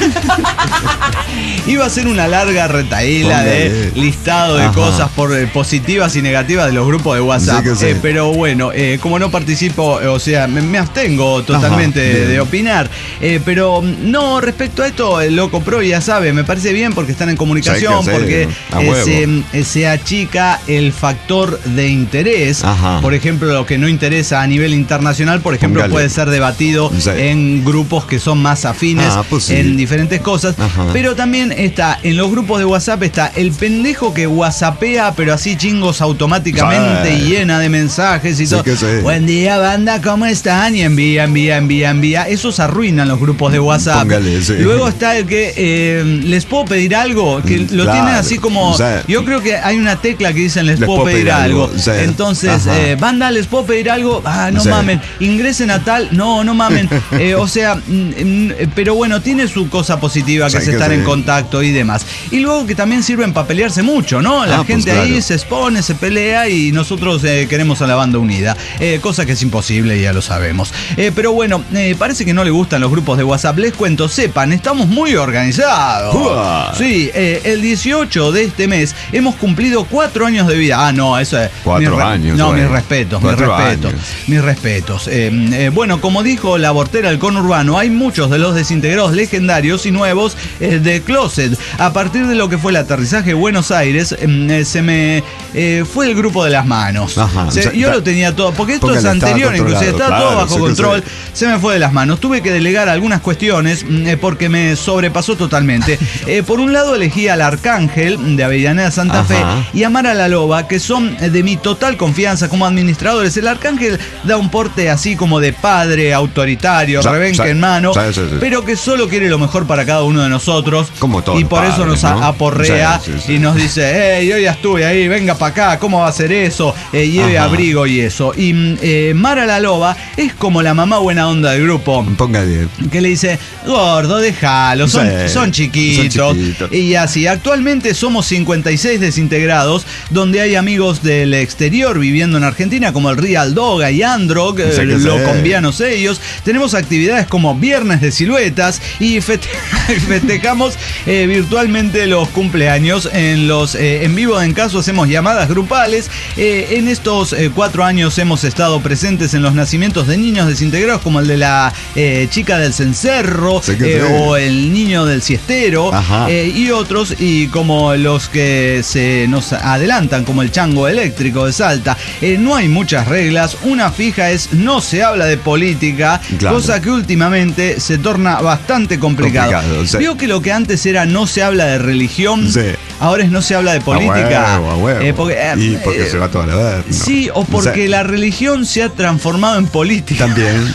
Iba a ser una larga retaíla de listado de Ajá. cosas por, eh, positivas y negativas de los grupos de WhatsApp. Sí sí. eh, pero bueno, eh, como no participo, o sea, me, me abstengo totalmente de, de opinar. Eh, pero no, respecto a esto, el Loco Pro ya sabe, me parece bien porque están en comunicación, sí, porque eh, se, se achica el factor de interés. Ajá. Por ejemplo, lo que no interesa a nivel internacional, por ejemplo, Póngale. puede ser debatido sí. en grupos que son más afines ah, pues sí. en diferentes cosas. Ajá. Pero también está, en los grupos de WhatsApp está el pendejo que whatsappea, pero así chingos automáticamente sí. y llena de mensajes y sí todo. Sí. Buen día, banda, ¿cómo están? Y envía, envía, envía, envía. Esos arruinan los grupos de WhatsApp. Póngale, sí. Luego está el que eh, les puedo pedir algo, que lo claro. tienen así como... Sí. Yo creo que hay una tecla que dicen les, les puedo, puedo pedir, pedir algo. algo. Sí. Entonces, eh, banda, les puedo pedir algo. Ah, no sí. mamen. Ingresen a tal. No, no mamen. Eh, o sea, mm, pero bueno, tiene su cosa positiva que sí, es estar sí. en contacto y demás. Y luego que también sirven para pelearse mucho, ¿no? La ah, gente pues claro. ahí se expone, se pelea y nosotros eh, queremos a la banda unida. Eh, cosa que es imposible, ya lo sabemos. Eh, pero bueno, eh, parece que no le gustan los grupos de WhatsApp. Les cuento, sepan, estamos muy organizados. Uh. Sí, eh, el dieciocho de este mes hemos cumplido cuatro años de vida. Ah, no, eso es... Cuatro mis años. No, mis respetos, mis respetos. Años. Mis respetos. Eh, eh, bueno, como dijo la Bortera del Conurbano, hay muchos de los desintegrados legendarios y nuevos eh, de Closet. A partir de lo que fue el aterrizaje de Buenos Aires, eh, se me eh, fue el grupo de las manos. Ajá, se, o sea, yo ta, lo tenía todo, porque esto es anterior, inclusive estaba claro, todo bajo sí control. Se me fue de las manos. Tuve que delegar algunas cuestiones eh, porque me sobrepasó totalmente. Eh, por un lado elegí al Arcángel de Avellaneda Santa Ajá. Fe y a Mara la Loba, que son de mi total confianza como administradores. El Arcángel da un porte así como de padre autoritario, sa, rebenque sa, en mano, sa, sa, sa, pero que solo quiere lo mejor para cada uno de nosotros. Como todo y por padre, eso nos ¿no? aporrea sí, sí, sí. y nos dice, hey, yo ya estuve ahí, venga para acá, ¿cómo va a ser eso? Eh, lleve Ajá. abrigo y eso. Y eh, Mara la Loba es como la mamá buena onda del grupo. Póngale. Que le dice, gordo, déjalo, son, sí, son, chiquitos. son chiquitos. Y así, actualmente somos cincuenta y seis desintegrados, donde hay amigos del exterior viviendo en Argentina, como el Real Doga y Androg, eh, los combianos ellos. Tenemos actividades como Viernes de Siluetas y fete festejamos eh, virtualmente los cumpleaños. En los eh, en vivo de En Caso hacemos llamadas grupales. Eh, en estos eh, cuatro años hemos estado presentes en los nacimientos de niños desintegrados, como el de la eh, chica del cencerro eh, o el niño del siestero eh, y otros, y como los que se nos adelantan, como el chango eléctrico de Salta. Eh, no hay muchas reglas. Una fija es no se habla de política, claro. cosa que últimamente se torna bastante complicado. complicado sí. Veo que lo que antes era no se habla de religión, sí. ahora es no se habla de política. A huevo, a huevo. Eh, porque, eh, y porque eh, se va toda la vez. ¿no? Sí, o porque o sea, la religión se ha transformado en política. También.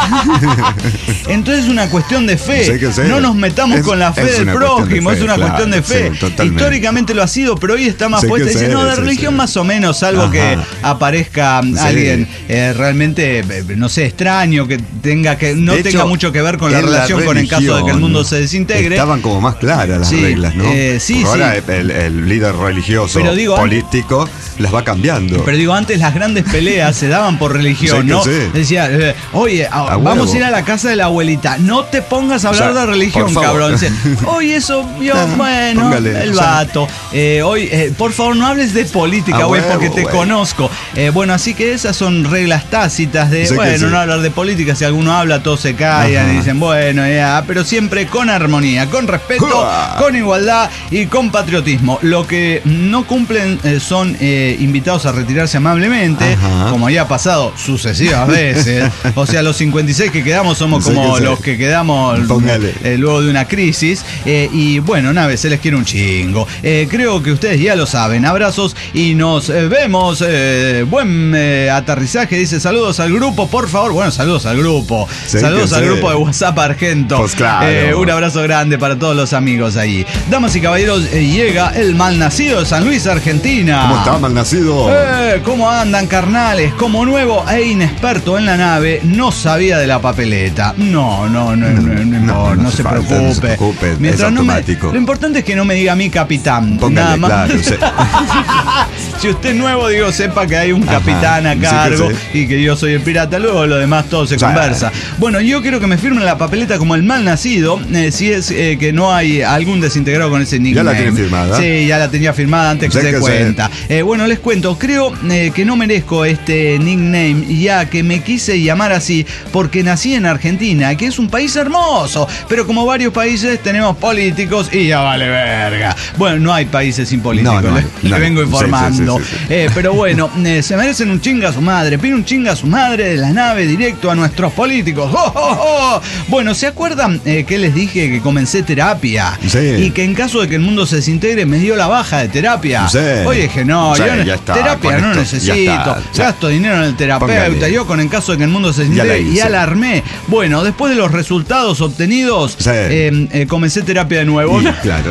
Entonces es una cuestión de fe. Sí, sí. No nos metamos es, con la fe del prójimo, de fe, es una claro, cuestión de fe. Sí, históricamente lo ha sido, pero hoy está más sí, puesta. Dice, no, de sí, religión sí. más o menos, salvo Ajá. que aparezca sí. alguien eh, realmente, no sé, extraño, que tenga que no de tenga hecho, mucho que ver con la relación la con el caso de que el mundo se desintegre. Estaban como más claras las sí, reglas, ¿no? Eh, sí, Porque sí. ahora el, el líder religioso, pero digo, político, antes, las va cambiando. Pero digo, antes las grandes peleas se daban por religión, sí, ¿no? Sí. Decía, eh, oye, a, a vamos a ir a la casa de la abuelita, no te pongas a hablar o sea, de religión, cabrón. Dice, oye, eso, yo, ah, bueno, póngale, el vato. O sea, eh, hoy, eh, por favor, no hables de política, güey, porque te wey. conozco. Eh, bueno, así que esas son reglas tácitas de, sí, bueno, sí. no hablar de política. Si alguno habla, todos se callan Ajá. y dicen, bueno, ya, pero siempre con armonía, con respeto, Uah. con igualdad y con patriotismo. Lo que no cumplen eh, son eh, invitados a retirarse amablemente, Ajá. como ya ha pasado sucesivas veces. O sea, los cincuenta y seis que quedamos somos sí, como que los que quedamos eh, luego de una crisis. Eh, y bueno, nave, se les quiere un chingo. Eh, creo que ustedes ya lo saben. Abrazos y nos eh, vemos. Eh, buen eh, aterrizaje. Dice, saludos al grupo, por favor. Bueno, saludos al grupo. Sí, saludos al sí. grupo de WhatsApp Argento. Pues claro. Eh, un abrazo grande para todos los amigos ahí. Damas y caballeros, eh, llega llega el malnacido de San Luis, Argentina. ¿Cómo está, malnacido? Eh, ¿Cómo andan, carnales? Como nuevo e inexperto en la nave, no sabía de la papeleta. No, no, no, no, no, no, no, no, no se, falta, preocupe. no se preocupe. Mientras es automático. No me, lo importante es que no me diga mi capitán. Póngale, nada más. Claro, sí. Si usted es nuevo, digo, sepa que hay un capitán Ajá, a cargo sí que sí. y que yo soy el pirata. Luego lo demás todo se o sea, conversa. Bueno, yo quiero que me firmen la papeleta como el malnacido, eh, si es eh, que no hay algún desintegrado con ese nickname. Ya la tiene firmada. Sí, ya la tenía firmada antes que se dé cuenta. Eh, bueno, les cuento, creo eh, que no merezco este nickname, ya que me quise llamar así porque nací en Argentina, que es un país hermoso, pero como varios países tenemos políticos y ya vale verga. Bueno, no hay países sin políticos, no, no, le, no, le vengo informando. Sí, sí, sí, sí. Eh, pero bueno, eh, se merecen un chinga a su madre, pide un chinga a su madre de la nave directo a nuestros políticos. ¡Oh, oh, oh! Bueno, ¿se acuerdan eh, que les dije que comencé terapia? Sí. Y que en caso de que el mundo se desintegre me dio la baja de terapia. Sí. Oye, dije, no, sí, yo ya está, terapia no esto, necesito. está, gasto dinero en el terapeuta. Póngale. Yo con en caso de que el mundo se desintegre y ya la armé. Bueno, después de los resultados obtenidos, sí. eh, eh, comencé terapia de nuevo. Y, claro.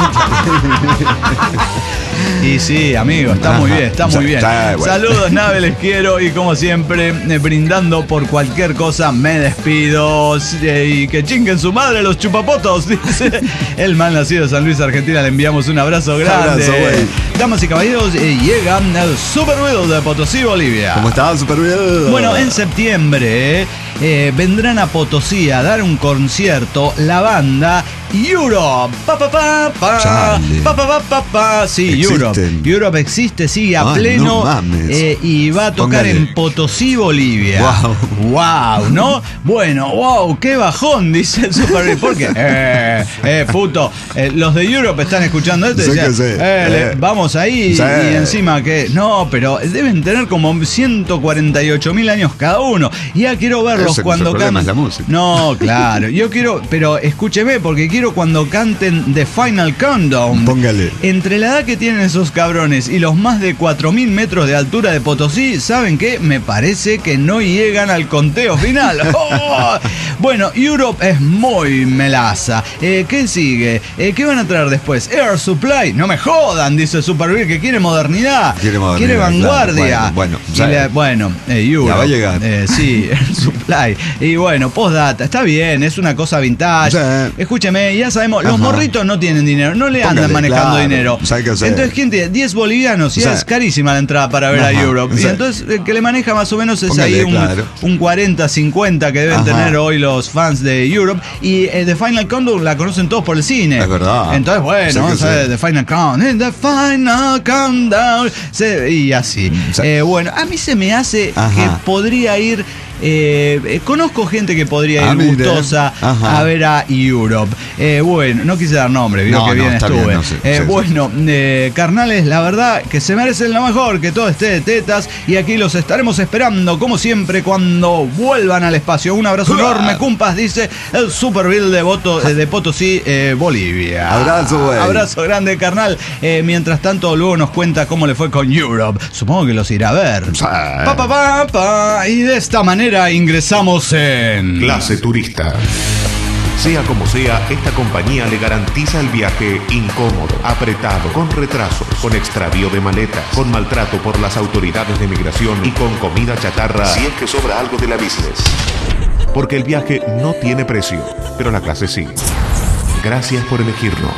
Y sí, amigo, está Ajá. muy bien, está muy bien. Está, bueno. Saludos, nave, les quiero. Y como siempre, eh, brindando por cualquier cosa, me despido. Eh, y que chinguen su madre los chupapotos, dice el mal nacido de San Luis, Argentina. Le enviamos un abrazo grande. Abrazo, Damas y caballeros, eh, llegan el Super Ruido de Potosí, Bolivia. ¿Cómo está, Super Ruido? Bueno, en septiembre eh, vendrán a Potosí a dar un concierto la banda Europe. Pa, pa, pa, pa, pa, pa, pa, pa, pa. Sí, Existen. Europe. Europe existe, sigue a Ay, pleno no eh, y va a tocar Póngale. en Potosí, Bolivia. Wow. Wow, ¿no? Bueno, wow, qué bajón, dice el Super. ¿Por qué? Eh, eh, puto. Eh, los de Europe están escuchando esto y decían, sí. eh, eh. le, vamos ahí sí. y, y encima que. No, pero deben tener como ciento cuarenta y ocho mil años cada uno. Ya quiero verlos Eso cuando canten. No, claro. Yo quiero, pero escúcheme, porque quiero cuando canten The Final Countdown. Póngale. Entre la edad que tienen esos cabrones y los más de cuatro mil metros de altura de Potosí, ¿saben qué? Me parece que no llegan al conteo final. ¡Oh! Bueno, Europe es muy melaza. Eh, ¿Qué sigue? Eh, ¿Qué van a traer después? Air Supply. No me jodan, dice Superbeer, que quiere modernidad. Quiere modernidad. Quiere vanguardia. Claro. Bueno, bueno, la, bueno eh, Europe. Ya va a llegar. Eh, sí, Air Supply. Y bueno, postdata. Está bien, es una cosa vintage. Sí. Escúcheme, ya sabemos, los Ajá. morritos no tienen dinero, no le Póngale, andan manejando claro. dinero. Entonces, ¿quién tiene? diez bolivianos, ya o sea, es carísima la entrada para ver Ajá. a Europe. O sea, y entonces, el que le maneja más o menos es Póngale, ahí un, claro. un cuarenta, cincuenta que deben Ajá. tener hoy los fans de Europe. Y eh, The Final Countdown la conocen todos por el cine. Es verdad. Entonces, bueno, vamos a ver, The Final Countdown. The Final Countdown. Se, y así. O sea, eh, bueno, a mí se me hace Ajá. que podría ir. Eh, eh, conozco gente que podría ir ah, gustosa Ajá. a ver a Europe. Eh, bueno, no quise dar nombre, vio no, que no, bien estuve. Bien, no sé, eh, sí, bueno, sí. Eh, carnales, la verdad que se merecen lo mejor, que todo esté de tetas. Y aquí los estaremos esperando, como siempre, cuando vuelvan al espacio. Un abrazo enorme, cumpas, dice el Superville de, Boto, de Potosí, eh, Bolivia. Abrazo, güey. Abrazo grande, carnal. Eh, mientras tanto, luego nos cuenta cómo le fue con Europe. Supongo que los irá a ver. Sí. Pa, pa, pa, pa. Y de esta manera ingresamos en Clase Turista. Sea como sea, esta compañía le garantiza el viaje incómodo, apretado, con retrasos, con extravío de maletas, con maltrato por las autoridades de migración y con comida chatarra si es que sobra algo de la business. Porque el viaje no tiene precio, pero la clase sí. Gracias por elegirnos.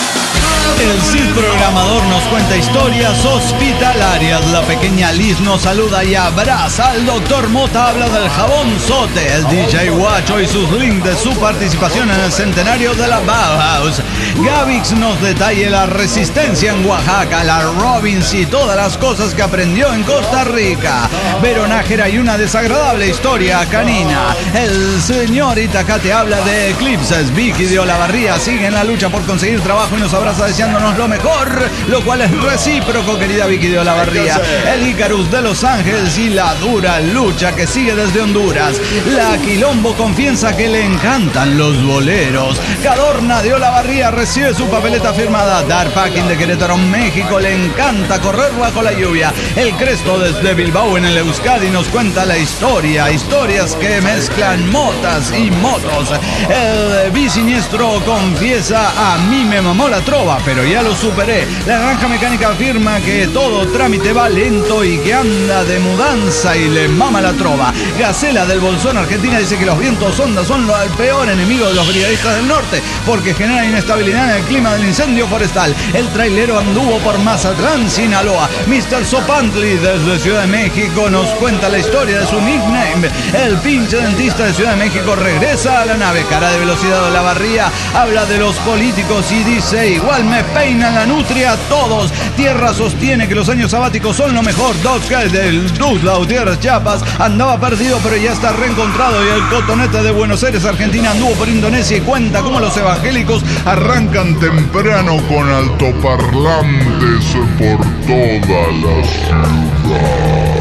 El Cid Programador nos cuenta historias hospitalarias. La pequeña Liz nos saluda y abraza. El doctor Mota habla del jabón Sote. El D J Guacho y sus links de su participación en el centenario de la Bauhaus. Gavix nos detalla la resistencia en Oaxaca, la Robbins y todas las cosas que aprendió en Costa Rica. Veronájera y una desagradable historia canina. El señor Itacate habla de eclipses. Vicky de Olavarría sigue en la lucha por conseguir trabajo y nos abraza deseándonos lo mejor, lo cual es recíproco, querida Vicky de Olavarría. El Icarus de Los Ángeles y la dura lucha que sigue desde Honduras. La Quilombo confiesa que le encantan los boleros. Cadorna de Olavarría recibe su papeleta firmada. Dark Packing de Querétaro, México, le encanta correr bajo la lluvia. El Cresto desde Bilbao en el Euskadi nos cuenta la historia, historias que mezclan motas y motos. El Bisiniestro confiesa: a mí me mamó la trova, pero ya lo superé. La Naranja Mecánica afirma que todo trámite va lento y que anda de mudanza y le mama la trova. Gacela del Bolsón, Argentina, dice que los vientos ondas son lo- el peor enemigo de los brigadistas del norte porque generan inestabilidad en el clima del incendio forestal. El trailero anduvo por Mazatlán, Sinaloa. mister Sopantli desde Ciudad de México nos cuenta la historia de su nickname. El pinche dentista de Ciudad de México regresa a la nave. Cara de velocidad de la barría habla de los políticos y dice: igual me peinan la nutria a todos. Tierra sostiene que los años sabáticos son lo mejor. Doc del Duzla, Gutiérrez, Chiapas, andaba perdido pero ya está reencontrado. Y el cotonete de Buenos Aires, Argentina, anduvo por Indonesia y cuenta cómo los evangélicos arrancan temprano con altoparlantes por toda la ciudad.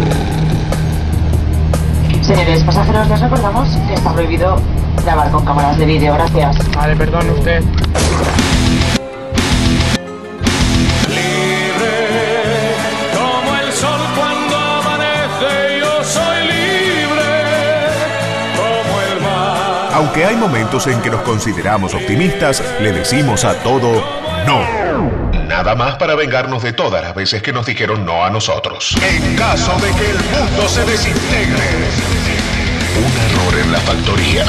Señores pasajeros, les recordamos que está prohibido grabar con cámaras de vídeo. Gracias. Vale, perdón usted. Como el sol cuando amanece, yo soy libre como el mar. Aunque hay momentos en que nos consideramos optimistas, le decimos a todo no. Nada más para vengarnos de todas las veces que nos dijeron no a nosotros. En caso de que el mundo se desintegre. Un error en la factoría.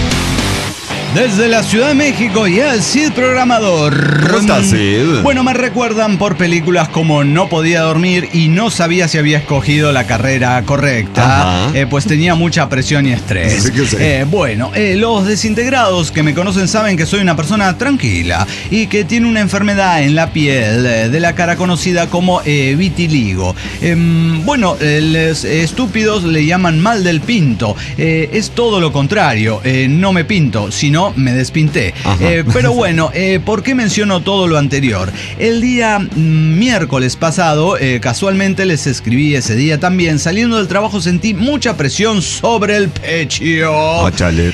Desde la Ciudad de México y el Cid programador. ¿Cómo estás, Cid? Bueno, me recuerdan por películas como No podía dormir y no sabía si había escogido la carrera correcta. Eh, pues tenía mucha presión y estrés. Sí que sí. Eh, bueno, eh, los desintegrados que me conocen saben que soy una persona tranquila y que tiene una enfermedad en la piel eh, de la cara conocida como eh, vitiligo. Eh, bueno, eh, los estúpidos le llaman mal del pinto. Eh, es todo lo contrario. Eh, no me pinto, sino me despinté. Eh, pero bueno, eh, ¿por qué menciono todo lo anterior? El día mm, miércoles pasado, eh, casualmente les escribí ese día también, saliendo del trabajo sentí mucha presión sobre el pecho, Oh, chale.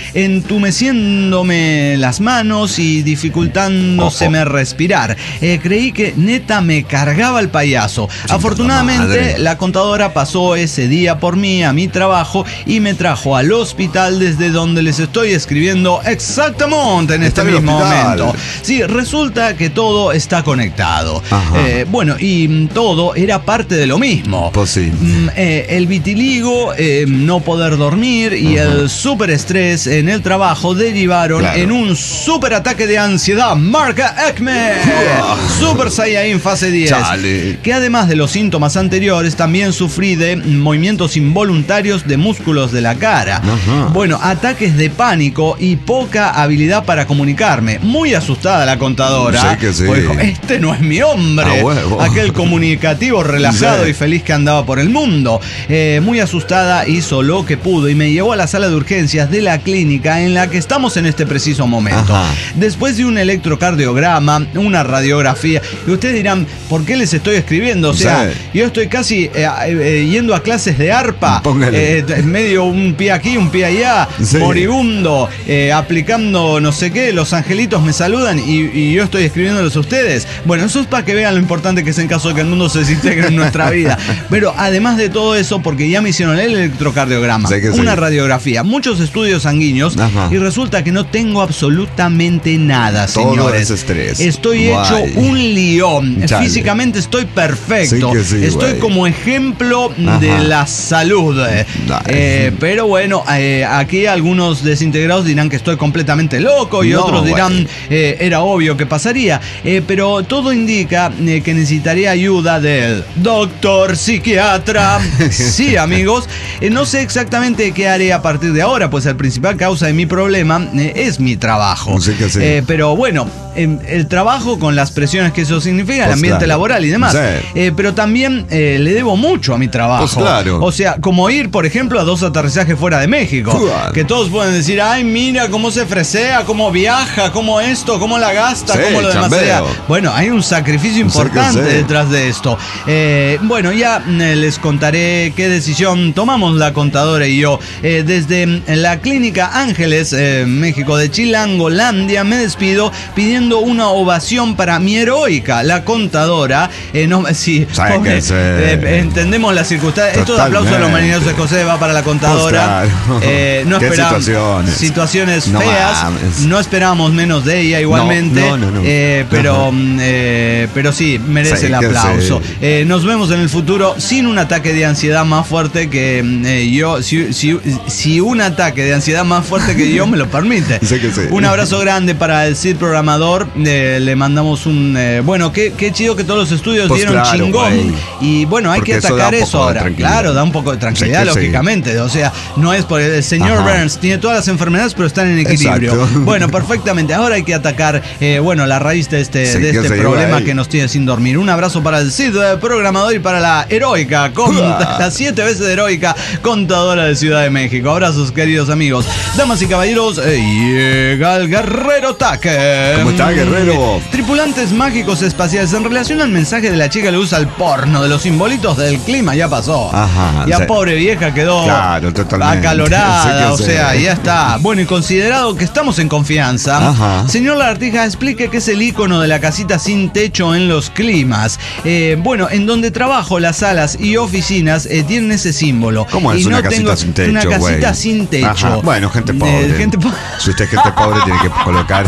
entumeciéndome las manos y dificultándoseme Ojo. respirar. Eh, creí que neta me cargaba el payaso. Afortunadamente, madre. la contadora pasó ese día por mí a mi trabajo y me trajo al hospital desde donde les estoy escribiendo exactamente en Está este en el mismo hospital. momento. Sí, resulta que todo está conectado. Ajá. Eh, bueno, y mm, todo era parte de lo mismo. Pues sí. Mm, eh, el vitiligo, eh, no poder dormir y el super estrés en el trabajo derivaron Claro. en un super ataque de ansiedad. Marca Acme. Super Saiyan fase diez. Chale. Que además de los síntomas anteriores, también sufrí de movimientos involuntarios de músculos de la cara. Ajá. Bueno, ataques de pánico y poca habilidad para comunicarme. Muy asustada la contadora. Sí que sí. Pues dijo, este no es mi hombre. A huevo. Aquel comunicativo, relajado Sí. y feliz que andaba por el mundo. Eh, muy asustada, hizo lo que pudo y me llevó a la sala de urgencias de la clínica en la que estamos en este preciso momento. Ajá. Después de un electrocardiograma, una radiografía, y ustedes dirán, ¿por qué les estoy escribiendo? O sea, Sí. yo estoy casi eh, eh, yendo a clases de arpa, Póngale. eh, medio un pie aquí, un pie allá, Sí. moribundo, eh, aplicando no sé qué, los angelitos me saludan y, y yo estoy escribiéndolos a ustedes. Bueno, eso es para que vean lo importante que es en caso de que el mundo se desintegre en nuestra vida. Pero además de todo eso, porque ya me hicieron el electrocardiograma, Sí que sí. una radiografía, muchos estudios sanguíneos, Ajá. y resulta que no tengo absolutamente nada, Todo señores. es estrés. Estoy Guay. hecho un león. Chale. Físicamente estoy perfecto. Sí que sí, estoy güey. como ejemplo Ajá. de la salud. Nice. Eh, pero bueno, eh, aquí algunos desintegrados dirán que estoy completamente loco y No, otros dirán güey. eh, era obvio que pasaría. Eh, pero todo indica eh, que necesitaría ayuda del doctor psiquiatra. Sí, amigos. Eh, no sé exactamente qué haré a partir de ahora, pues la principal causa de mi problema eh, es mi trabajo. Sí que sí. Eh, pero bueno, eh, el trabajo con las presiones que eso significa, el Pues ambiente claro. laboral y demás. Sí. Eh, pero también eh, le debo mucho a mi trabajo. Pues claro. O sea, como ir, por ejemplo, a dos aterrizajes fuera de México. Claro. Que todos pueden decir, ay, mira cómo se fresea, cómo viaja, cómo esto, cómo la gasta, Sí, cómo lo demás chambeo. sea. Bueno, hay un sacrificio Sí que importante sí. detrás de esto. Eh, bueno, ya eh, les contaré qué decisión tomamos la contadora y yo. Eh, desde mm, la clínica Ángeles, eh, México de Chilangolandia, me despido pidiendo una ovación para mi heroica, la contadora. Eh, no, sí, Sabe pobre, que sí. eh, entendemos las circunstancias. Esto de aplauso de los Totalmente. marineros escoceses va para la contadora. Pues claro. Eh, no ¿Qué esperamos situaciones? situaciones No feas feas. es- No esperábamos menos de ella igualmente. No, no, no, no. Eh, pero, Ajá. eh, pero sí, merece Sí, el que aplauso. sí. Eh, nos vemos en el futuro sin un ataque de ansiedad más fuerte que eh, yo. Si, si, si un ataque de ansiedad más fuerte que yo me lo permite. Sí que sí. Un abrazo grande para el Cid programador. Eh, le mandamos un. Eh, bueno, qué, qué chido que todos los estudios Pues dieron claro, chingón. güey. Y bueno, hay Porque que eso da atacar un eso poco de ahora. tranquilidad. Claro, da un poco de tranquilidad, Sí que sí. lógicamente. O sea, no es por el señor Ajá. Burns, tiene todas las enfermedades, pero están en equilibrio. Exacto. Bueno, perfectamente. Ahora hay que atacar, eh, bueno, la raíz de este, Sí, de que este sí, problema güey. que nos tiene sin dormir. Un abrazo para el Cid eh, programador y para la heroica, con la siete veces heroica contadora de Ciudad de México. Abrazos, queridos amigos. Damas y caballeros, eh, llega el Guerrero Taque. ¿Cómo está, Guerrero? Tripulantes mágicos espaciales. En relación al mensaje de la chica que le usa el porno de los simbolitos del clima, ya pasó. Ajá, Ya sí. pobre vieja quedó Claro, totalmente. acalorada. Sí que O sí. sea, ya está. Bueno, y considerado que estamos en confianza, Ajá. señor Lagartija, explique qué es el icono de la casita sin techo en los climas. Eh, bueno, en donde trabajo, las salas y oficinas eh, tienen ese símbolo. ¿Cómo es Y una no casita tengo- sin techo, Una casita güey? sin techo. Ajá. Bueno, gente pobre. Eh, gente po- Si usted es gente pobre, tiene que colocar.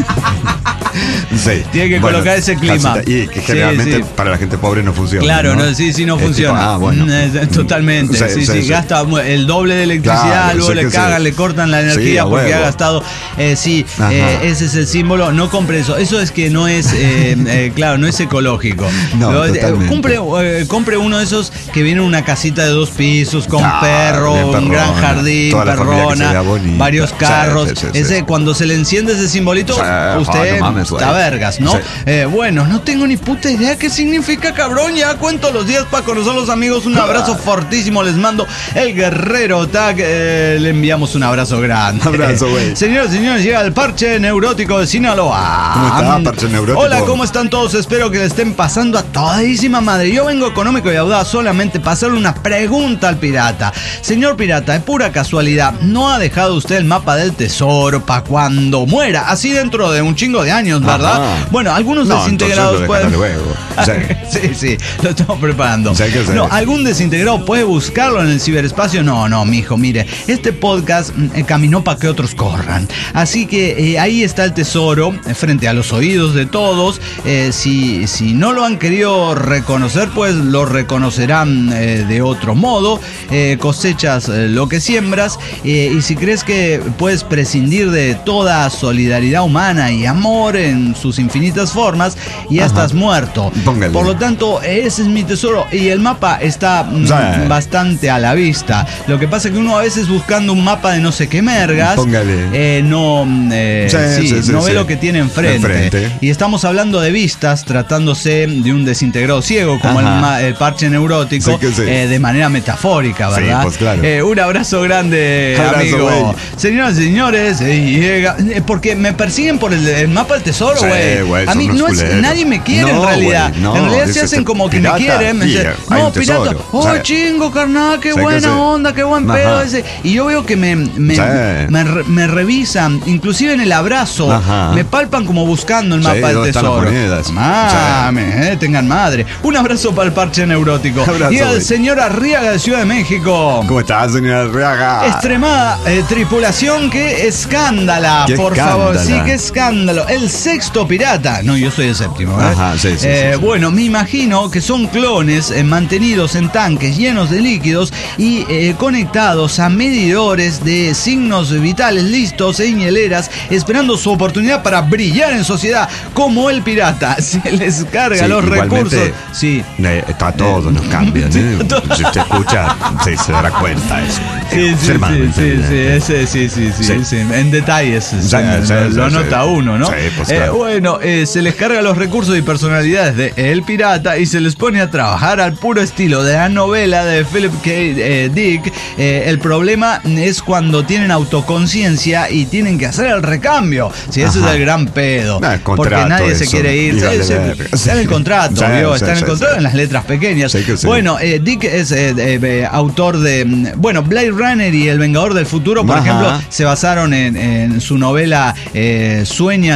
Sí. Tiene que colocar ese clima. casita- Y que Sí, generalmente sí. para la gente pobre no funciona. Claro, ¿no? no, sí, sí, no Es tipo, funciona. ah, bueno. Mm, es- Totalmente. Sí, Sí, sí, sí, sí. gasta mu- el doble de electricidad, Claro, luego sí le que sí. cagan, le cortan la Sí, energía a porque ha huevo. gastado. Eh, sí, Ajá. eh, ese es el símbolo. No compre eso. Eso es que no es, eh, eh, claro, no es ecológico. No, Lo- eh, totalmente. compre, eh, compre uno de esos que viene en una casita de dos pisos con Claro, perro, bien un perrona. gran jardín, Toda la familia que se perrona, vea bonita. varios Sí, carros. sí, sí, sí, ese, sí. cuando se le enciende ese simbolito, Sí, usted no mames, güey. está vergas, ¿no? Sí. Eh, bueno, no tengo ni puta idea qué significa, cabrón. Ya cuento los días para conocer a los amigos. Un abrazo fortísimo les mando. El Guerrero Tag, eh, le enviamos un abrazo grande. Abrazo, güey. Señores, señores, llega el parche neurótico de Sinaloa. ¿Cómo está, parche neurótico? Hola, ¿cómo están todos? Espero que le estén pasando a todísima madre. Yo vengo económico y audaz solamente para hacerle una pregunta al pirata. Señor pirata, de pura casualidad, ¿no ha dejado usted el mapa del tesoro para cuando muera? Así dentro de un chingo de años, ¿verdad? Ajá. Bueno, algunos No, desintegrados entonces lo pueden... dejará luego. Sí. Sí, sí, lo estamos preparando. Sí, que sí. No, algún desintegrado puede buscarlo en el ciberespacio. No, no, mijo, mire, este podcast mm, eh, caminó para que otros corran. Así que eh, ahí está el tesoro, eh, frente a los oídos de todos. Eh, si, si no lo han querido reconocer, pues lo reconocerán eh, de otro modo. Eh, cosechas eh, lo que siembras. Eh, y si crees que puedes prescindir de toda solidaridad humana y amor en sus infinitas formas, ya Ajá. estás muerto. Póngale. Por lo tanto, ese es mi tesoro. Y el mapa está mm, Sí. bastante a la vista. Lo que pasa es que uno a veces buscando un mapa de no sé qué mergas, Póngale. eh, no, mm, eh, Sí, sí, sí, sí, no ve sí. lo que tiene enfrente. Enfrente. Y estamos hablando de vistas, tratándose de un desintegrado ciego, como el, Ajá. ma- el parche neurótico, Sí que sí. eh, de manera metafórica, Sí, ¿verdad? pues claro. Eh, un abrazo grande, Abrazo, amigo. güey. Señoras y señores, eh, llega, eh, porque me persiguen por el, el mapa del tesoro, Sí, güey. güey, A son mí unos no es, culeros. nadie me quiere No, en realidad. güey, no, en realidad se dice hacen este como que pirata, me quieren. Me dicen, here, hay no, un pirata, tesoro. oh, O sea, chingo, carnal, qué sé que buena sí. onda, qué buen Ajá. pedo ese. Y yo veo que me, me, Sí. me, re- me revisan, inclusive en el abrazo, Ajá. me palpan como buscando el Sí, mapa del ¿dónde están las tesoro. monedas? Mames, eh, tengan madre. Un abrazo para el parche neurótico. Abrazo, Y al güey. señor Arriaga de Ciudad de México. ¿Cómo estás, señora Arriaga? Extremada eh, tripulación, qué escándala, Qué por favor. Sí, escándala. qué escándalo. El sexto pirata. No, yo soy el séptimo. ¿eh? Ajá, sí, sí, Eh, sí, sí. Bueno, me imagino que son clones eh, mantenidos en tanques llenos de líquidos y eh, conectados a medidores de signos vitales listos en hieleras, esperando su oportunidad para brillar en sociedad como el pirata. Se les carga Sí, los igualmente, recursos. Sí. Eh, está todo, nos cambian. ¿eh? Si usted escucha, sí, se dará cuenta eso. Sí, sí, Ser humano, sí, sí, ¿entendés? sí, ese, sí, sí, sí, Sí. sí, en detalles sí, sí, lo, sí, lo sí. nota uno, ¿no? Sí, pues, Eh, claro. bueno, eh, se les carga los recursos y personalidades de El Pirata y se les pone a trabajar al puro estilo de la novela de Philip K. eh, Dick. Eh, el problema es cuando tienen autoconciencia y tienen que hacer el recambio. Si ese Ajá. es el gran pedo. No, el porque contrato, nadie se eso. quiere ir. Y Sí, vale sí, verga. está en el contrato, Sí, ¿vio? sí, Está en el sí, contrato, sí. en las letras pequeñas. Sí que sí. Bueno, eh, Dick es eh, eh, eh, autor de. mm, Bueno, Blade Runner y El Vengador del Futuro, por Ajá. ejemplo, se basaron en, en su novela eh, Sueñan los androides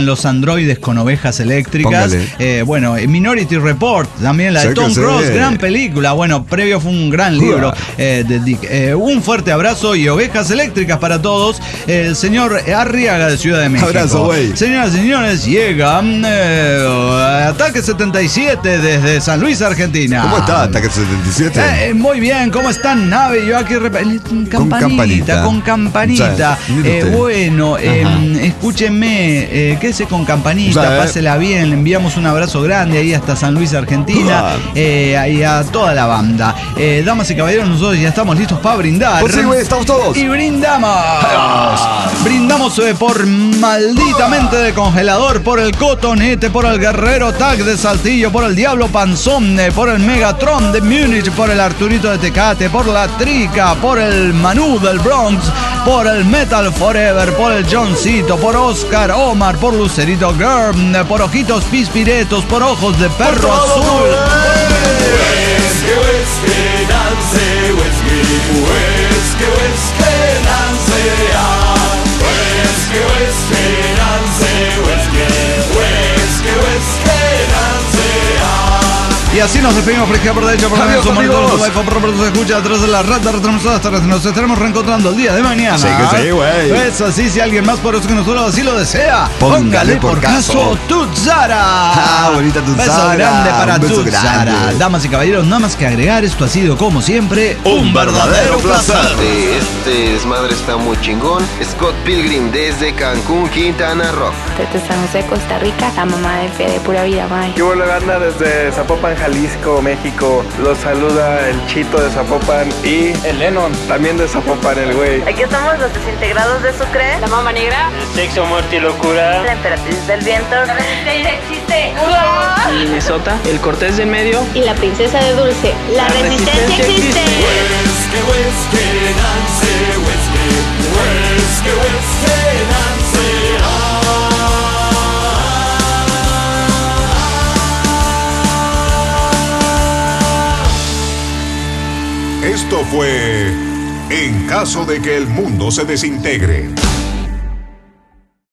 androides con ovejas eléctricas. Eh, bueno, Minority Report, también la de Sé Tom que Cruise, sé. gran película. Bueno, previo fue un gran libro eh, de Dick. Eh, un fuerte abrazo y ovejas eléctricas para todos. El señor Arriaga de Ciudad de México. Abrazo, güey. Señoras y señores, llega eh, Ataque setenta y siete desde San Luis, Argentina. ¿Cómo está Ataque setenta y siete? Eh, muy bien, ¿cómo están, nave? Yo aquí rep- campanita, campanita. con campanita. O sea, mire Eh, usted. bueno, eh, escúchenme, eh, quédese con campanita, O sea, pásela bien, le enviamos un abrazo grande ahí hasta San Luis, Argentina, Ah. eh, ahí a toda la banda. Eh, damas y caballeros, nosotros ya estamos listos para brindar. Pues sí, güey, estamos todos. Y brindamos. Brindamos eh, por malditamente de congelador, por el Cotonete, por el Guerrero Tag de Saltillo, por el Diablo Panzón, eh, por el Megatron de Múnich, por el Arturito de Tecate, por la Trica, por el Manu del Bronx, por el Metal Forever, por el Johncito, por Oscar Omar, por Lucerito Girl, eh, por Ojitos Pispiretos, por Ojos de Perro Azul. Y así nos despedimos por izquierda, por derecha, por la Adiós, derecha, amigos. por la por por se escucha atrás de la rata retransmisora. Hasta nos estaremos reencontrando el día de mañana. Sí que sí, güey. Pues así, si alguien más por eso que nosotros así lo desea, Póngale póngale por por caso caso. Tutzara. Ah, bonita Tutzara. Beso grande para Un beso Tutzara. grande. Damas y caballeros, nada más que agregar, esto ha sido como siempre Un verdadero placer. Este, este desmadre está muy chingón. Scott Pilgrim desde Cancún, Quintana Roo. Desde San José, Costa Rica, la mamá de Fe de Pura Vida, bye. ¿Qué hubo, banda? Desde Zapopan, Jalisco, México. Los saluda el Chito de Zapopan y el Lennon, también de Zapopan, el güey. Aquí estamos los desintegrados de Sucre. La Mama Negra. Sexo, muerte y locura. La Emperatriz del Viento. La Resistencia existe. Minnesota, el Cortés del Medio. Y la princesa de Dulce, la, resistencia, existe. Esto fue En caso de que el mundo se desintegre.